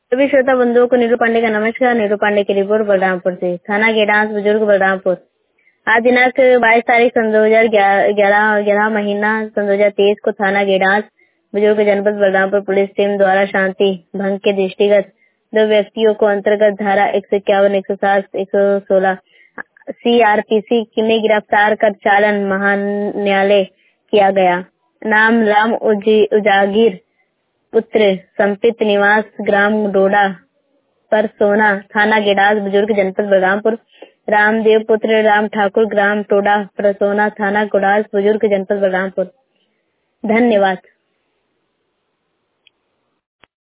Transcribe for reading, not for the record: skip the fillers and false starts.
सभी श्रोता बंधुओं को नीरू पांडे का नमस्कार। नीरू पांडे की रिपोर्ट बलरामपुर से। थाना गेडांस बुजुर्ग बलरामपुर। आज दिनांक 22 तारीख सन 2011 महीना सन 2023 को थाना गेडांस बुजुर्ग जनपद बलरामपुर पुलिस टीम द्वारा शांति भंग के दृष्टिगत 2 व्यक्तियों को अंतर्गत धारा 151, 160, 116 CRPC में गिरफ्तार कर चालन महान्यायालय किया गया। नाम राम उजागिर पुत्र संपित, निवास ग्राम डोडा परसोना, थाना गेडास बुजुर्ग जनपद बलरामपुर। रामदेव पुत्र राम ठाकुर, ग्राम टोडा परसोना, थाना गेडास बुजुर्ग जनपद बलरामपुर। धन्यवाद।